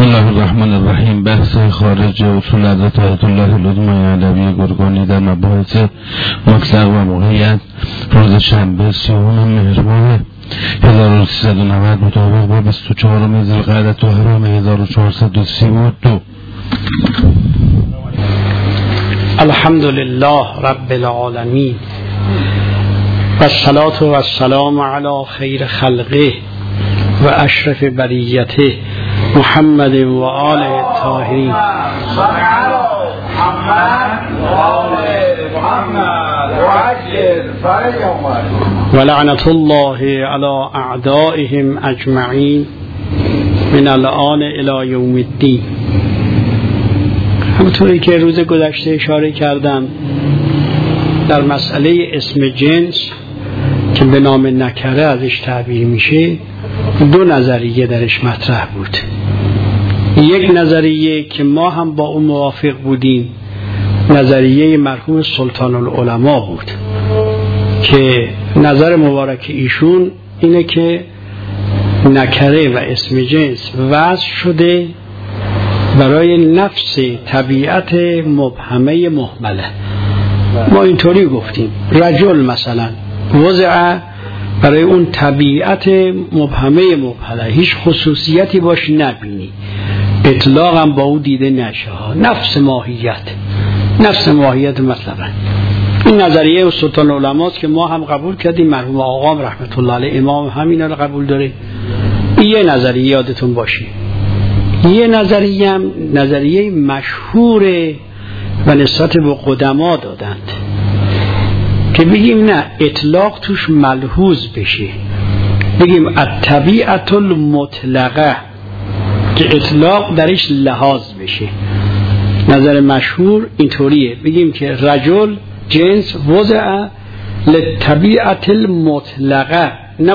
الله الرحمن الرحیم. بحث خارج اصول حضرت آیت الله العظمی علوی گرگانی در مباحث مطلق و موقعیت روز شنبه 30 مهر 1390 مطابق با 24 ذوالقعده حرام 1432. الحمد لله رب العالمین و الصلاة و السلام علی خیر خلقه و اشرف بریته محمد و آله الطاهرین. و لعنت الله علی اعدائهم اجمعین من الان الی یوم الدین. همونطوری که روز گذشته اشاره کردم در مسئله اسم جنس که به نام نکره ازش تعبیر میشه، دو نظریه درش مطرح بود. یک نظریه که ما هم با اون موافق بودیم، نظریه مرحوم سلطان العلماء بود که نظر مبارک ایشون اینه که نکره و اسم جنس وضع شده برای نفس طبیعت مبهمه مهمله. ما اینطوری گفتیم رجل مثلا وضع برای اون طبیعت مبهمه مبهله، هیچ خصوصیتی باش نبینی، اطلاق هم با او دیده نشه، نفس ماهیت مطلبا. این نظریه سلطان العلماء که ما هم قبول کردیم، مرحوم آقام رحمت الله علیه امام همین رو قبول داره. یه نظریه یادتون باشه، یه نظریه هم نظریه مشهور و نسبت به قدما دادند که بگیم نه اطلاق توش ملحوظ بشه، بگیم الطبیعت المطلقه که اطلاق درش لحاظ بشه. نظر مشهور اینطوریه، بگیم که رجل جنس وضع للطبیعت المطلقه، نه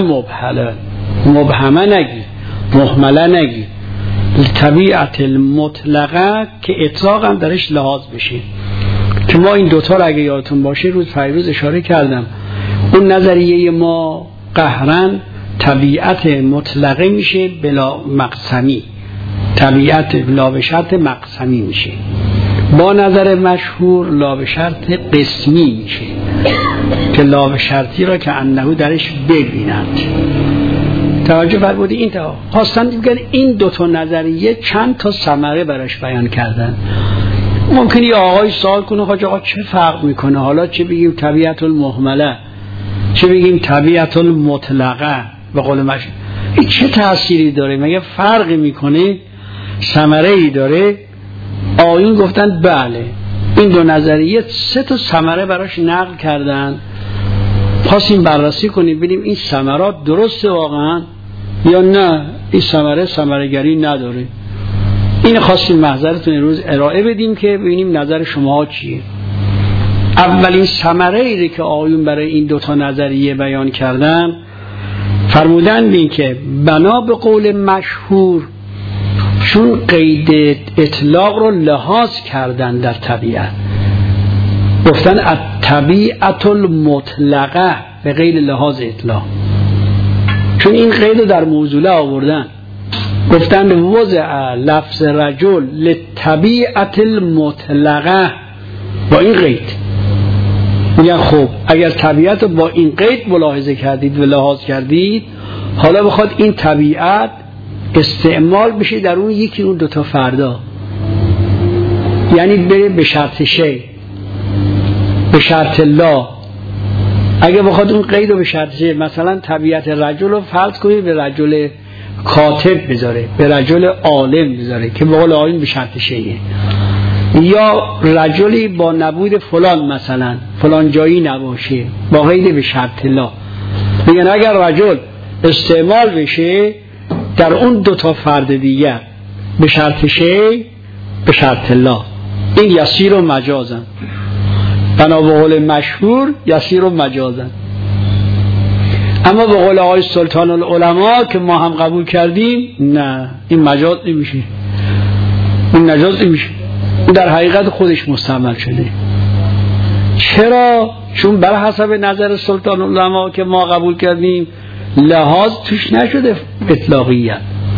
مبهمه نگی، مهمله نگی، طبیعت المطلقه که اطلاق هم درش لحاظ بشه. که ما این دوتا رو اگه یادتون باشه روز پیروز اشاره کردم، اون نظریه ما قهرن طبیعت مطلقه میشه بلا مقسمی، طبیعت لا به شرط مقسمی میشه. با نظر مشهور لا به شرط قسمی میشه که لا به شرطی را که انهو درش ببینند. توجه فرمودید؟ این تا خواستن دیگر این دوتا نظریه چند تا ثمره براش بیان کردن. ممکنه یه آقای سوال کنه حاج آقا چه فرق میکنه، حالا چه بگیم طبیعت المهمله، چه بگیم طبیعت المطلقه، به قول مشهور این چه تأثیری داره؟ مگه فرقی میکنه؟ ثمره‌ای داره؟ آیون گفتن بله. این دو نظریه 3 تا ثمره براش نقل کردن. خواستیم بررسی کنیم ببینیم این ثمرات درسته واقعا یا نه، این ثمره‌گری نداره. این خواستیم محضرتون روز ارائه بدیم که ببینیم نظر شما چیه. اولین ثمره‌ای که آیون برای این دوتا نظریه بیان کردن فرمودن این که بنا به قول مشهور چون قید اطلاق رو لحاظ کردن در طبیعت، گفتن الطبیعت المطلقه به غیر لحاظ اطلاق، چون این قید رو در موضوعه آوردن، گفتن وضع لفظ رجل للطبیعت المطلقه با این قید. میگن خب اگر طبیعت با این قید ملاحظه کردید و لحاظ کردید، حالا بخواد این طبیعت استعمال بشه در اون یکی اون دوتا فردا، یعنی بره به شرط شی، به شرط لا. اگه بخواد اون قید رو به شرط شی، مثلا طبیعت رجل رو فرض کنید به رجل کاتب بذاره، به رجل عالم بذاره که به قول آیین به شرط شیه، یا رجلی با نبود فلان مثلا فلان جایی نباشه با قید به شرط لا. میگن اگر رجل استعمال بشه در اون دوتا فرد دیگر به شرط شی به شرط لا، این یسیر و مجازن. بنا به قول مشهور یسیر و مجازن. اما به قول آقای سلطان العلماء که ما هم قبول کردیم، نه این مجاز نمیشه، این نجاز نمیشه، این در حقیقت خودش مستعمل شده. چرا؟ چون بر حسب نظر سلطان العلماء که ما قبول کردیم لحاظ توش نشده اطلاقیت،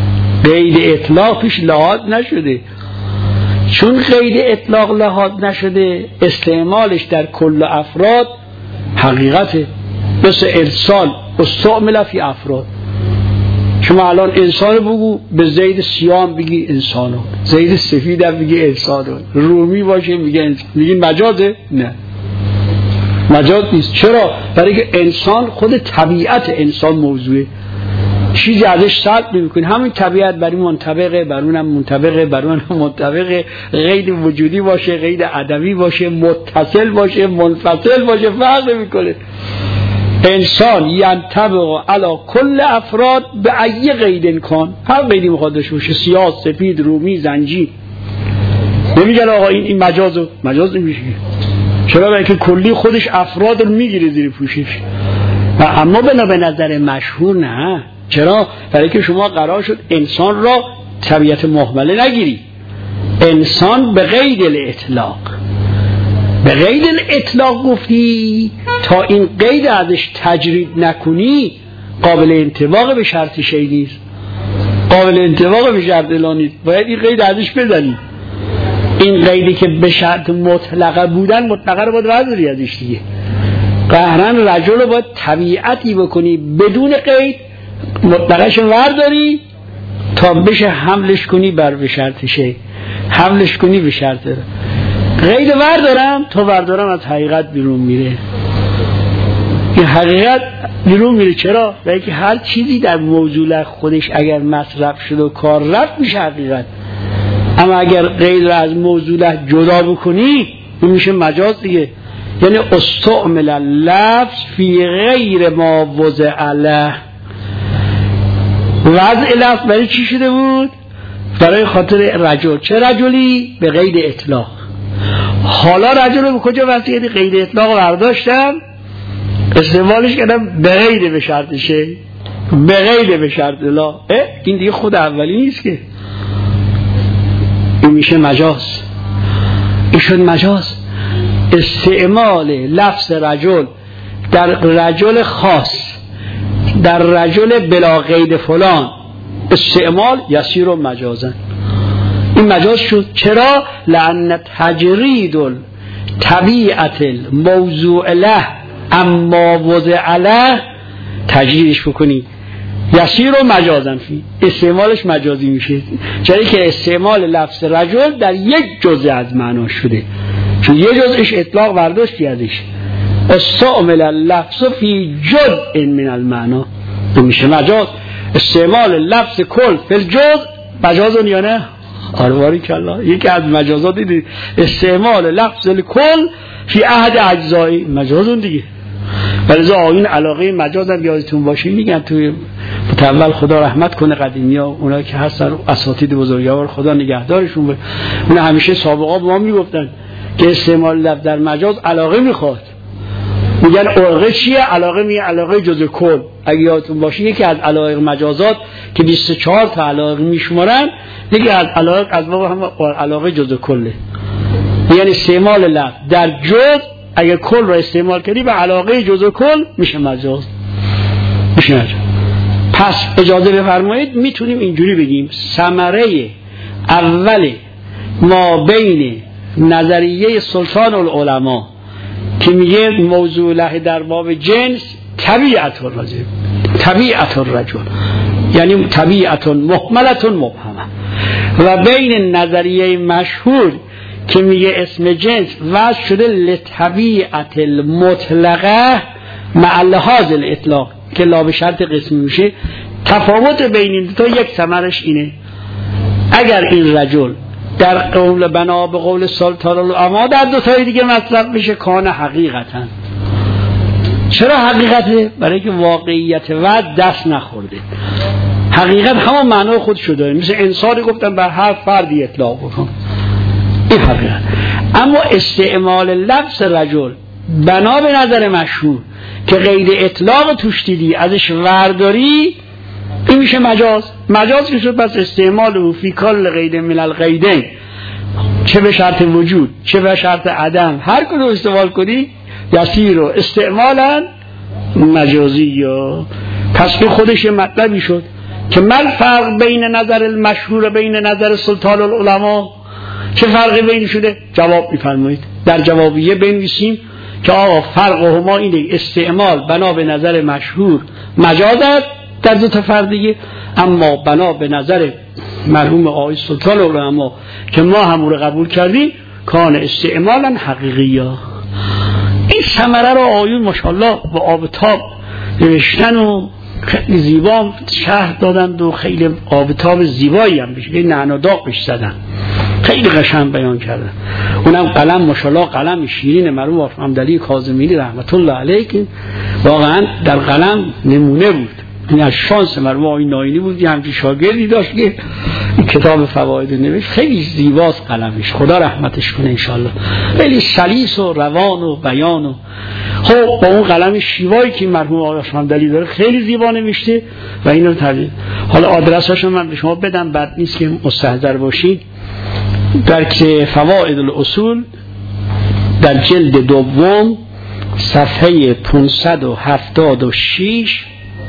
قید اطلاق پیش لحاظ نشده. چون قید اطلاق لحاظ نشده استعمالش در کل افراد حقیقته. مثل ارسال استعمل فی افراد. شما الان انسان بگو به زید سیام بگی انسانو، زید سفید هم بگی انسانو، رومی باشه میگی مجازه؟ نه مجاز نیست. چرا؟ برای که انسان خود طبیعت انسان موضوعه، چیزی ازش سلب نمی‌کنی. همین طبیعت برای منطبقه، بر اونم منطبقه، بر اونم منطبقه. قید وجودی باشه، قید عدمی باشه، متصل باشه، منفصل باشه، فرق نمی‌کنه. انسان ینطبق علی کل افراد به ای قید کن، هر قیدی میخواد داشته باشه، سیاه، سفید، رومی، زنجی. نمیگن آقا این مجاز نمیشه. چرا؟ برای که کلی خودش افراد رو میگیره زیر پوشش. اما به نظر مشهور نه. چرا؟ برای که شما قرار شد انسان را طبیعت محمله نگیری. انسان به قید الاطلاق، به قید الاطلاق گفتی تا این قید ازش تجرید نکنی قابل انطباق به شرط شیء نیست، قابل انطباق به شرط لا نیست. باید این قید ازش بزنی. این قیدی که به شرط مطلقه بودن، مطلقه رو باید ورداری ازش دیگه. قهرن رجل رو باید طبیعتی بکنی بدون قید، مطلقش ورداری تا بشه حملش کنی بر به شرط شیء، حملش کنی به شرط قید وردارم تا وردارم از حقیقت بیرون میره. این حقیقت بیرون میره. چرا؟ برای که هر چیزی در موضوع خودش اگر مصرف شد و کار رفت میشه حقیقت. اما اگر قید را از موضوع جدا بکنی میشه مجاز دیگه. یعنی استعمل اللفظ فی غیر ما وضع له. وضع لفظ برای چی شده بود؟ برای خاطر رجل. چه رجلی؟ به قید اطلاق. حالا رجل رو به کجا وسیعتی؟ قید اطلاق برداشتم استعمالش کردم به غیر به شرط شیء، به غیر به شرط لا. این دیگه خود اولی نیست که، این میشه مجاز. این شد مجاز. استعمال لفظ رجل در رجل خاص، در رجل بلا قید فلان، استعمال یسیر و مجازن. این مجاز شد. چرا؟ لأن تجرید طبیعت الموضوع له اما وضع له، تجریدش بکنی یسیر و مجازن فی، استعمالش مجازی میشه. چرا که استعمال لفظ رجل در یک جزء از معنا شده، چون یه جزءش اطلاق برداشتی ازش. استعمل اللفظ فی جزء من المعنا، میشه مجاز. استعمال لفظ کل فی الجزء مجازون یا نه؟ آرواری کلا. یکی از مجازات دیدید استعمال لفظ کل فی احد اجزایی، مجازون دیگه. ولی آیین علاقه مجاز هم یادتون باشه میگن توی متول، خدا رحمت کنه قدیمی ها، اونا که هستن اساتید بزرگوار خدا نگهدارشون به اونا، همیشه سابقا به ما میگفتن که استعمال لفظ در مجاز علاقه میخواد. میگن علاقه چیه؟ علاقه میگه علاقه جزء کل. اگه یادتون باشه یکی از علایق مجازات که 24 تا علایق میشمارن، یکی از علایق از واقع هم علاقه جزء کله. یعنی استعمال لفظ در جزء اگه کل را استعمال کردی به علاقه جزء کل میشه مجاز. میشه مجاز. پس اجازه بفرمایید میتونیم اینجوری بگیم ثمره اول ما بین نظریه سلطان العلماء که میگه موضوع له در باب جنس طبیعت الرجل، طبیعت الرجل یعنی طبیعت محملت مبهمه، و بین نظریه مشهور که میگه اسم جنس وضع شده لطبیعت المطلقه مع لحاظ الاطلاق که لا به شرط قسمی میشه. تفاوت بین این دو تا یک ثمرش اینه، اگر این رجل در قول بنا به قول سلطان العلماء در دو تای دیگه مطلق میشه کان حقیقتا. چرا حقیقته؟ برای که واقعیت وعد دست نخورده. حقیقت همون معنای خودش رو داره. مثل انسانی گفتن بر هر فردی اطلاق بکن، این حقیقت. اما استعمال لفظ رجل بنا به نظر مشهور که قید اطلاق توش دیدی ازش ورداری، این میشه مجاز. مجاز که شد پس استعمال او فی کل قید من القیدین، چه به شرط وجود چه به شرط عدم، هر کدوم استعمال کنی یسیر و استعمالا مجازی. یا پس به خودش مطلبی شد که من فرق بین نظر المشهور بین نظر سلطان العلماء، چه فرقی بین شده؟ جواب میفرمایید. در جوابیه بنویسیم که آقا فرق هما اینه، استعمال بنا به نظر مشهور مجاز است در دو تا فردیه، اما بنا به نظر مرحوم آقای سلطان العلماء که ما هم رو قبول کردیم کان استعمالا حقیقیه. این ثمره رو آیون ماشاءالله با آب تاب نوشتن و خیلی زیبا شرح دادند و خیلی آب تاب زیبایی هم بشه، نعنا داغ بش زدن، خیلی قشنگ بیان کردن. اونم قلم ماشاءالله قلم شیرین مرحوم حمدعلی کاظمی رحمت الله علیه که واقعا در قلم نمونه بود. این از شانس مرحوم آقای ناینی بود که همچین شاگردی داشت که این کتاب فواید نوشت. خیلی زیباست قلمش، خدا رحمتش کنه انشالله. خیلی سلیس و روان و بیان و خب با اون قلم شیوایی که مرحوم آقای حمدعلی داره خیلی زیبا نوشته و اینو ترجمه. حالا آدرساشو من به شما بدم، بد نیست که مستحضر باشید. در که فواید الاصول در جلد دوم صفحه 576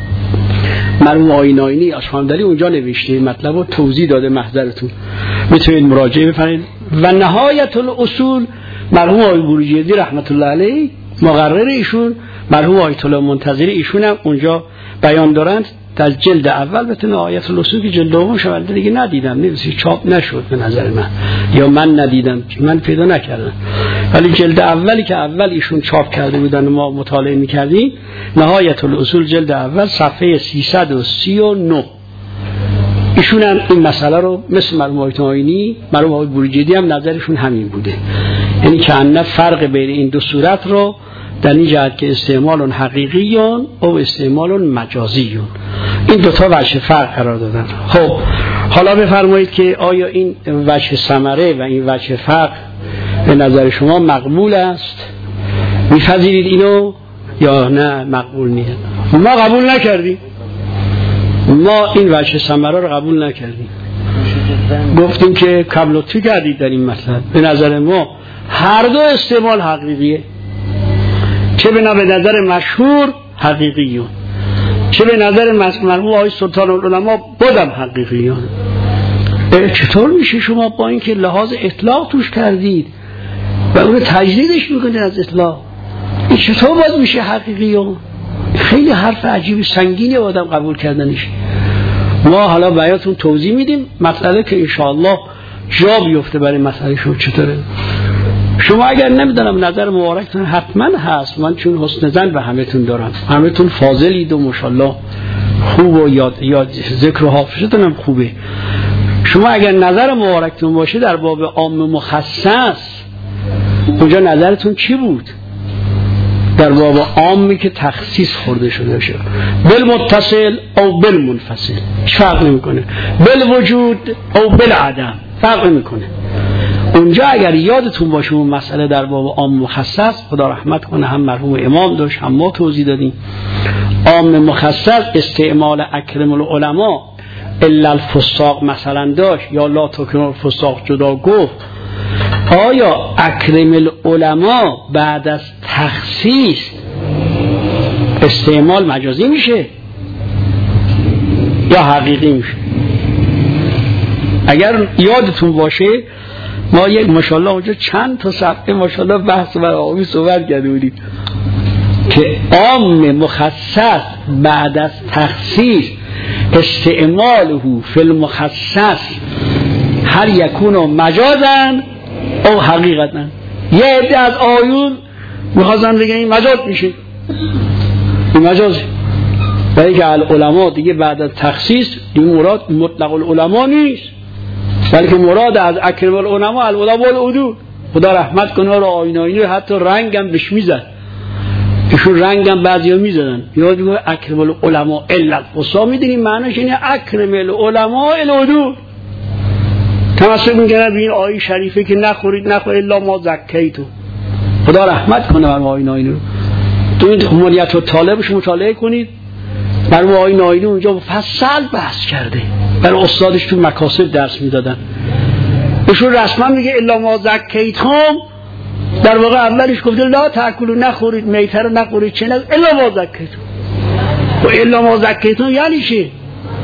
مرحوم آقای ناینی حمدعلی اونجا نوشته، مطلب رو توضیح داده، محضرتون میتونید مراجعه بفرمایید. و نهایت الاصول مرحوم آقای بروجردی رحمت الله علیه مقرر ایشون، مرحوم آیت الله منتظری ایشون هم اونجا بیان دارند در جلد اول. بتونه آیت الاصول که جلد دوم شود دیگه ندیدم، نمیشه چاپ نشد به نظر من، یا من ندیدم، من پیدا نکردم، ولی جلد اولی که اول ایشون چاپ کرده بودن و ما مطالعه میکردیم، نهایت الاصول جلد اول صفحه 339 ایشون هم این مسئله رو مثل مرحوم آقای ناینی، مرحوم آقای بروجردی هم نظرشون همین بوده، یعنی که ان فرق بین این دو صورت رو در این جهت که استعمال حقیقیون او استعمال مجازیون، این دوتا وجه فرق قرار دادن. خب حالا بفرمایید که آیا این وجه ثمره و این وجه فرق به نظر شما مقبول است؟ می‌پذیرید اینو یا نه مقبول نیست؟ ما قبول نکردیم، ما این وجه ثمره رو قبول نکردیم، گفتیم که قبل تو کردید در این مطلب. به نظر ما هر دو استعمال حقیقیه، چه به نظر مشهور حقیقیون، چه به نظر مرحوم آقای سلطان العلماء بودم حقیقیون. چطور میشه شما با اینکه لحاظ اطلاق توش کردید و اون تجدیدش میکنید از اطلاق، این چطور باید میشه حقیقیون؟ خیلی حرف عجیب سنگینی آدم قبول کردنش. ما حالا براتون توضیح میدیم مسئله که انشاءالله جا بیفته برای مسئله شما چطوره. شما اگر نمیدونم نظر مبارکتون حتما هست، من چون حسن ظن به همتون دارم، همتون فاضلید و ماشاءالله خوب و یاد ذکر و حافظتون هم خوبه. شما اگر نظر مبارکتون باشه در باب عام مخصص، اونجا نظرتون چی بود؟ در باب عامی که تخصیص خورده شده باشه، بالمتصل او بالمنفصل فرق نمیکنه، بالوجود او بالعدم فرق نمیکنه. اونجا اگر یادتون باشه اون مسئله در باب عام مخصص، خدا رحمت کنه، هم مرحوم امام داشت هم ما توضیح دادیم. عام مخصص استعمال اکرم العلماء الا الفساق مثلا داشت، یا لا تکرم الفساق جدا گفت. آیا اکرم العلماء بعد از تخصیص استعمال مجازی میشه یا حقیقی میشه؟ اگر یادتون باشه ما یک ماشاءالله اونجا چند تا صفحه ماشاءالله بحث و آبی صحبت کرده بودیم که عام مخصص بعد از تخصیص استعماله فی المخصص هر یکون مجازن او حقیقتن. یه عده از آیون میخواستن بگن این مجاز میشه، این مجازه، برای که العلماء دیگه بعد از تخصیص این مراد مطلق العلماء نیست، بلکه مراد از اکرم العلماء العلماء العدول. خدا رحمت کنه رو آینایی حتی رنگم بهش میزد، ایشون رنگم بعضیا میزدن، یاد میگه اکرم العلماء الا الفساق. میدونیم معنیش اینه اکرم العلماء العدول. تمسک میکنه به این آیه شریفه که نخورید الا ما زکیتو. خدا رحمت کنه بر آیه ناینی. تو این حمولیت و طالبش مطالعه کنید، بر آیه ناینی اونجا مفصل بحث کرده، بر استادش تو مکاسب درس میدادن. ایشون رسما میگه الا ما زکیتم، در واقع اولش گفته لا تاکلوا، نخورید میته رو، نخورید چه الا ما زکیتم. و الا ما زکیتم یعنی چی؟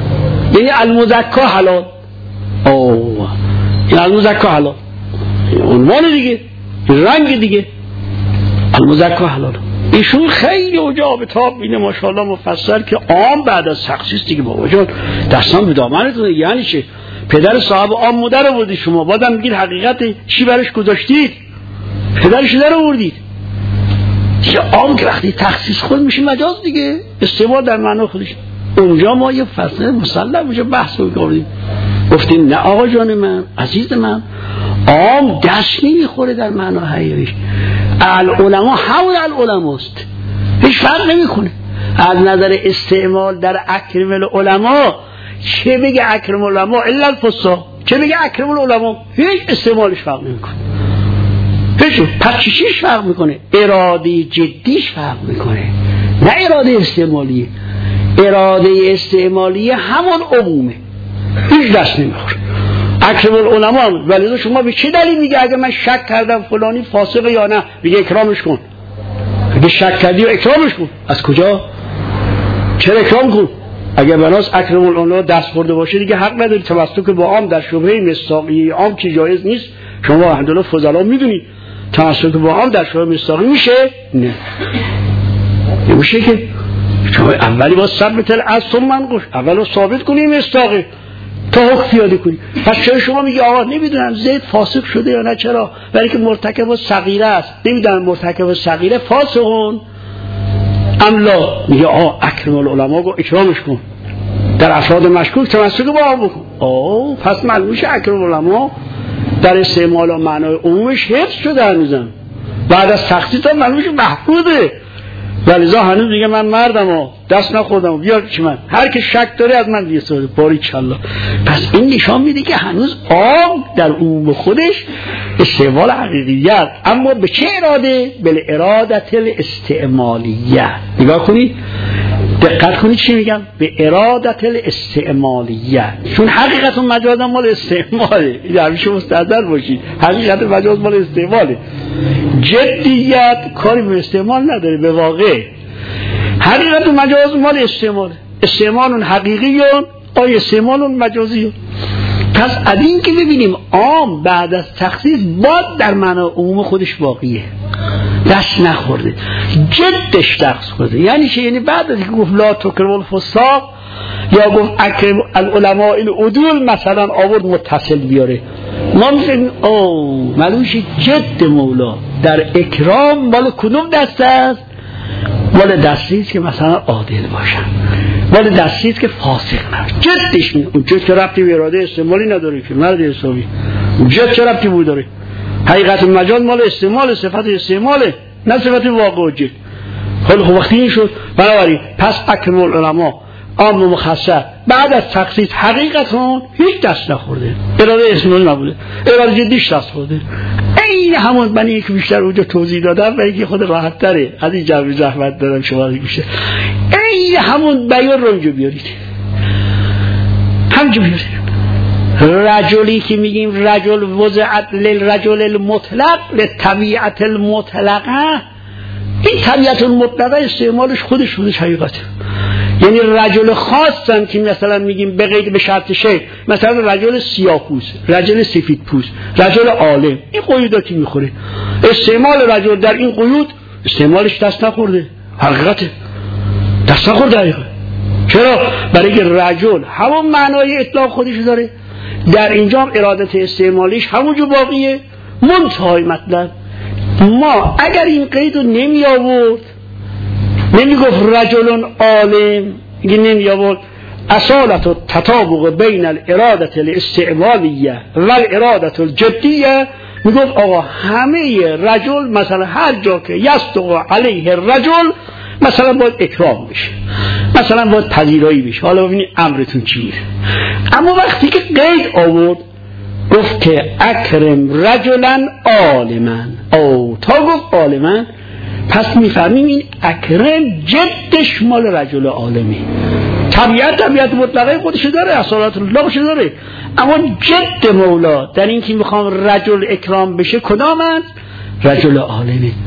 یعنی المزکا حلال. اوه این المزکا حلال عنوان دیگه، رنگ دیگه، المزکا حلال. ایشون خیلی اوجا به تاب بینه ماشاءالله مفصل که عام بعد از تخصیص دیگه بابا جان دستان به دامنتونه. یعنی چه؟ پدر صاحب عام مادر رو بودید شما، بعدم میگید حقیقت چی برش گذاشتید؟ پدرش در آوردید. دیگه عام که وقتی تخصیص خود میشه مجاز دیگه، استعمال در معنی خودش. اونجا ما یه فصل مسلم میشه بحث رو کردیم، گفتیم نه آقا جان من عزیز من، عام دست نمیخوره در معنی حقیقیش. العلماء همون العلماست، هیچ فرق نمیکنه. از نظر استعمال در اکرم العلماء، چه بگه اکرم العلماء الا الفصاح، چه بگه اکرم العلماء، هیچ استعمالش فرق نمیکنه. هیچ پس چیش فرق میکنه؟ اراده جدیش فرق میکنه، نه اراده استعمالیه. اراده استعمالیه همون عمومه، هیچ دست نمیخوره. اکرم العلماء. ولی شما به چه دلیل میگه اگه من شک کردم فلانی فاسقه یا نه، میگه اکرامش کن؟ اگه شک کردی و اکرامش کن. از کجا؟ چرا اکرام کن؟ اگه بناس اکرم العلماء دست خورده باشه دیگه حق نداری تمسک با عام در شبهه مصداقی عام که جایز نیست. شما الحمدلله فضلا میدونید تمسک با عام در شبهه مصداقی میشه؟ نه نمیشه که. شما اولی با ثبت الاصل منقوش، اولو ثابت کنی مصداقی تا حکم پیاده کنی. پس چرا شما میگی آقا نمیدونم زید فاسق شده یا نه؟ چرا؟ برای که مرتکب صغیره است. نمیدونم مرتکب صغیره فاسقون ام لا. میگه آقا اکرم العلماء گو اکرامش کن، در افراد مشکوک تمسک با آن بکن. پس معلوم میشه اکرم العلماء در استعمال و معنای عمومش حفظ شده هنوزم، بعد از تخصیص هم معلوم میشه محفوظه. ولذا هنوز میگه من مردم و دست نخوردم و بیار چی من، هر که شک داره از من بیسته باریکالله. پس این نشان میده که هنوز عام در عموم خودش استعمال حقیقیت، اما به چه اراده؟ به ارادت الاستعمالیه. نگاه کنید، دقت کنید چی میگم، به ارادت الاستعمالیه. چون حقیقت و مجاز مال استعماله، این همیشه مستحضر باشید، حقیقت و مجاز مال استعماله. جدیت کاری به استعمال نداره، به واقع حقیقت و مجاز مال استعماله. استعمال حقیقیون آیا استعمال مجازیون. پس از این که ببینیم عام بعد از تخصیص باید در معنی عموم خودش باقیه، دست نخورده، جدش دست خورده. یعنی چه؟ یعنی بعد از که گفت لا تکرم الفساق یا گفت اکرم العلماء العدول مثلا آورد متصل بیاره، ما میفهمیم معلوم شه جد مولا در اکرام مال کدوم دسته است؟ مال دستی است که مثلا عادل باشن، مال دستی است که فاسق نباشن. جدش میگه اون جد که ربطی به اراده استعمالی نداره که مرد حسابی، اون جد چه ربطی بود داره؟ حقیقت مجاز مال استعمال، صفت استعماله نه صفت واقع و جد. خب وقتی این شد بنابراین پس اکرم العلماء عام و مخصص بعد از تخصیص حقیقتون هیچ دست نخورده، اراده استعمال نبوده، اراده جدیش دست خورده. این همون من یک بیشتر اونجا توضیح دادم برای که خود راحت تره از این جواب زحمت دادم شما بیشتر. این همون بیان رو اینجا بیارید، همینجا بیارید. رجلی که میگیم رجل وضعت للرجل المطلق للطبیعت المطلقه، این طبیعت المطلقه استعمالش خودش حقیقته. یعنی رجل خاصن که مثلا میگیم به قید به شرط شیء، مثلا رجل سیاه‌پوست، رجل سفیدپوست، رجل عالم، این قیوداتی میخوره. استعمال رجل در این قیود استعمالش دست نخورده، حقیقته دست نخورده حقیقت. چرا؟ برای که رجل همون معنای اطلاق خودش داره، در اینجا هم ارادت استعمالیش همونجور باقیه. منتهای مطلب ما اگر این قید رو نمی آورد، نمی گفت رجل عالم، نمی آورد اصالت و تطابق بین الارادت الاستعمالیه و الارادت الجدیه، می گفت آقا همه رجل مثلا هر جا که یستق علیه رجل مثلا باید اکرام بشه، مثلا باید پذیرایی بشه. حالا ببینید امرتون چیه. اما وقتی که قید آورد گفت که اکرم رجلا عالما، تا گفت عالما، پس میفهمیم این اکرم جدش مال رجل عالمی. طبیعت مطلقه خودش داره، اصالت الله داره، اما جد مولا در این که میخوام رجل اکرام بشه کدامند؟ رجل عالمی.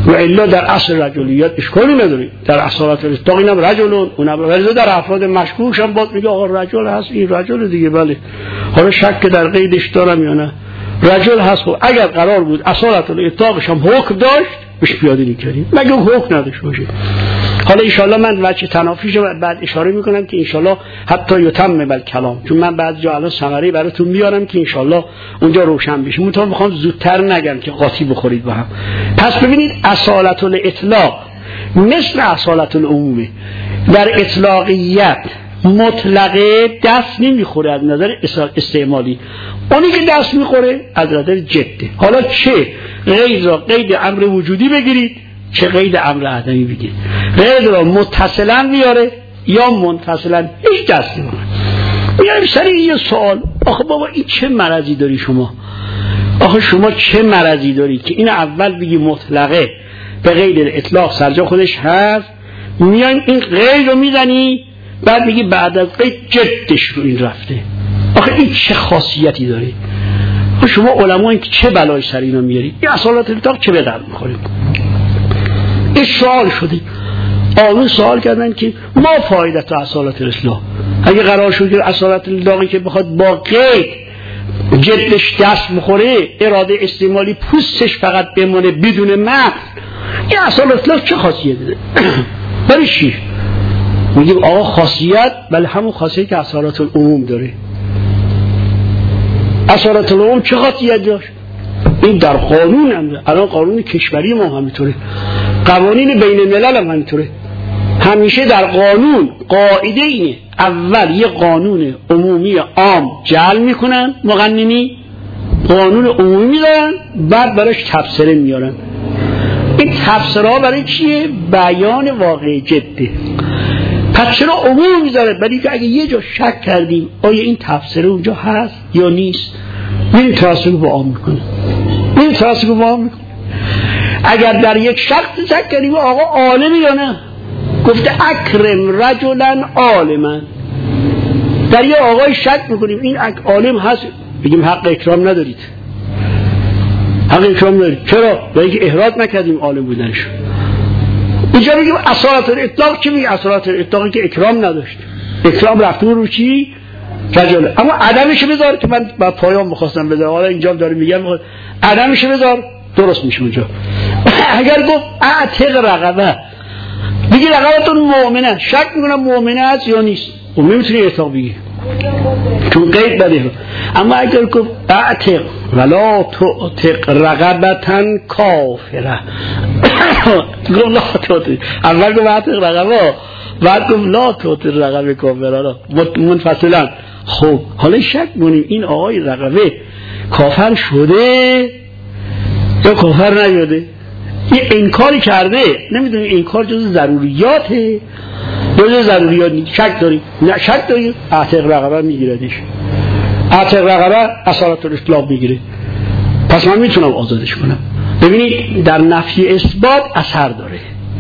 و الا در اصل رجولیت اشکالی نداره، در اصالت الاطلاق اینم رجلون اونم ولی در افراد مشکوک هم باز میگه آقا رجل هست، این رجل دیگه. بله حالا شک در قیدش دارم یا نه، رجل هست. خب اگر قرار بود اصالت الاطلاقش هم حکم داشت بهش پیاده نکردیم، مگه حکم نداشت باشه. حالا انشالله من وجه تنافیش رو بعد اشاره میکنم که انشالله حتی یتم بل کلام، چون من بعد جا الان ثمره براتون میارم که انشالله اونجا روشن بشه. منتها میخوام زودتر نگم که قاطی بخورید با هم. پس ببینید اصالت الاطلاق مثل اصالت العمومه. در اطلاقیت مطلقه دست نمیخوره از نظر استعمالی، اونی که دست میخوره از نظر جده. حالا چه غیر را قید امر وجودی بگیرید چه قید امر عدمی بگیرید، غیر را متصلا میاره یا منفصلا هیچ دست نمیخوره. میاریم سر یه سوال، آخه بابا این چه مرضی داری شما؟ آخه شما چه مرضی داری که این اول بگی مطلقه به قید اطلاق سرجا خودش هست، میایم این قید رو میزنی بعد میگی بعد از قید جدش رو این رفته. آخه این چه خاصیتی داره؟ شما علمایی که چه بلای سر اینا میارید؟ این اصالت الاطلاق چه به درد میخوره؟ این سوال شده. آقایون سوال کردن که ما فایدت اصالت الاطلاق، اگه قرار شد که اصالت الاطلاقی که بخواد با قید جدش دست بخوره، اراده استعمالی پوستش فقط بمونه بدون متن، این اصالت الاطلاق چه خاصیتی داره؟ برای چی؟ میگیم آقا خاصیت، بله همون خاصیتی که اصالت العموم داره. اصالت العموم چه خاصیت داشت؟ این در قانون هم، الان قانون کشوری ما همینطوره، قوانین بین الملل هم همینطوره. همیشه در قانون قاعده اینه اول یه قانون عمومی عام جعل میکنن مقننی، قانون عمومی میذارن، بعد براش تفسیره میارن. این تفسیرها برای چیه؟ بیان واقع جده. پس چرا عموم میذاره؟ برای که اگه یه جا شک کردیم آیا این تفسیره اونجا هست یا نیست، این تفسیر رو با عام میکنه. این تفسیر رو با عام میکنه. اگر در یک شخص شک کردیم آقا عالمی یا نه، گفته اکرم رجلا عالما، در یه آقای شک میکنیم این عالم هست، بگیم حق اکرام ندارید، حق اکرام ندارید. چرا؟ برای که احراز نکردیم عالم بودنش. اینجا بگیم اصالت الاطلاق چی میگه؟ اصالت الاطلاقی که اکرام نداشت، اکرام رفتون رو چی؟ رجل. اما عدمش بذار که من با پایان می‌خواستم بذارم، حالا اینجا دارم میگم عدمش بذار درست میشه اونجا. اگر گفت اعتق رقبه، بگی رقبتون مؤمنه، شک میکنم مؤمنه است یا نیست، و نمیتونی اعتاق بگی چون قید بده. اما اگر گفت اعتق ولا تعتق رقبتن کافره، گفت لا تعتق، اول گفت اعتق رقبه، بعد گفت لا تعتق رقبه کافره منفصلا. خب حالا شک کنیم این آقای رقبه کافر شده یا کافر نشده؟ این انکاری کرده، نمیدونی انکار جز ضروریاته جز ضروریات نیست. شک داری؟ نه شک داری؟ اعتق رقبه میگیردش، اعتق رقبه اصالت الاطلاق میگیره، پس من میتونم آزادش کنم. ببینید در نفی اثبات اثر داره،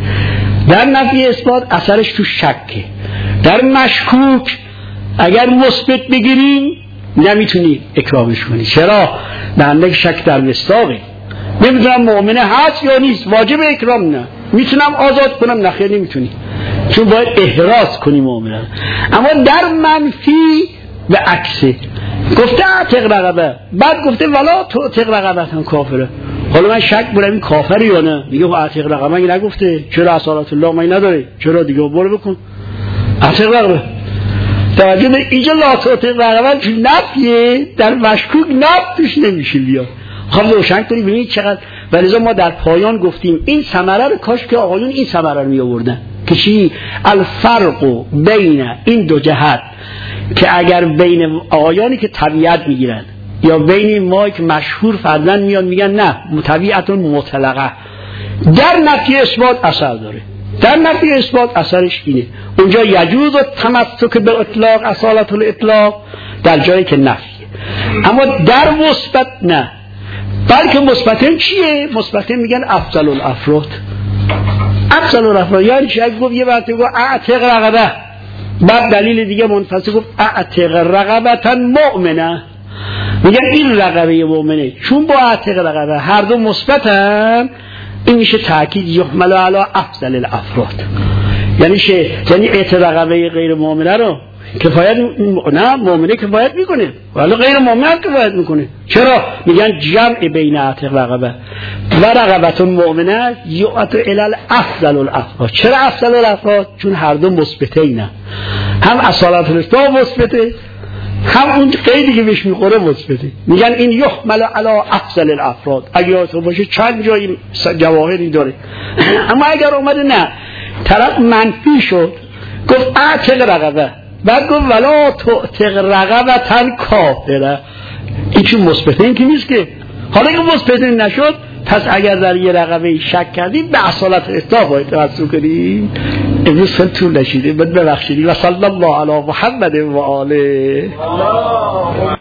در نفی اثبات اثرش تو شکه. در مشکوک اگر مثبت بگیریم نمیتونی اکرامش کنی. چرا؟ در اندک شک در مصداقه، نمیدونم مؤمنه هست یا نیست، واجب اکرام نه، میتونم آزاد کنم، نخیر نمیتونی، چون باید احراز کنی مؤمنه. اما در منفی به عکسه، گفته اعتق رقبه، بعد گفته ولا تعتق رقبتن کافره. حالا من شک برم این کافر یا نه، میگه اعتق رقبه مگه نگفته؟ چرا اصالت الله مگه نداره؟ چرا دیگه برو بکن اعتق رقبه. توجه به اینجا لا تعتق رقبه چون نفیه، در مشکوک نفیش نمیشه بیاد. خب روشن کنیم ببینید چقدر. ولی ما در پایان گفتیم این ثمره رو کاش که آقایون این ثمره رو می آوردن که چی؟ الفرق بین این دو جهت، که اگر بین آقایانی که طبیعت میگیرن یا بین ما که مشهور فردن میان میگن نه طبیعت مطلقه، در نفی اثبات اثر داره. در نفی اثبات اثرش اینه اونجا یجوز و تمسک به اطلاق اصالت الاطلاق در جایی که نفیه، اما در مثبت نه. بلکه مثبتین چیه؟ مثبتین میگن افضل الافراد. افضل الافراد یعنی چی؟ اگه گفت یه وقتی گفت اعتق رقبه، بعد دلیل دیگه منفصل گفت اعتق رقبتن مؤمنه، میگن این رقبه مؤمنه، چون با اعتق رقبه هر دو مثبتن، این میشه تاکید یحمل علی افضل الافراد. یعنی اعتراقه غیر مؤمنه رو کفایت نه مؤمنه کفایت میکنه ولی غیر مؤمنه کفایت میکنه. چرا؟ میگن جمع بین عتق رقبه و رقبه مؤمنه یعطى الی افضل الافراد. چرا افضل الافراد؟ چون هر دو مثبته اینه، هم اصالت الاسلام مثبته هم اون قیدی که بهش میخوره مثبته. میگن این یحمل علی افضل الافراد. اگه یادتون باشه چند جایی جواهری داره اما اگر اومده نه طرف منفی شد گفت اعتق رقبه بعد گفت ولا تعتق رقبة کافره، این چون مثبته این که نیست که. حالا که مثبته نشد پس اگر در یه رقبه شک کردید به اصالت اسلام باید توسل کنید. امروز خیلی طول نشیده ببخشید و صلی الله علی محمد و آله.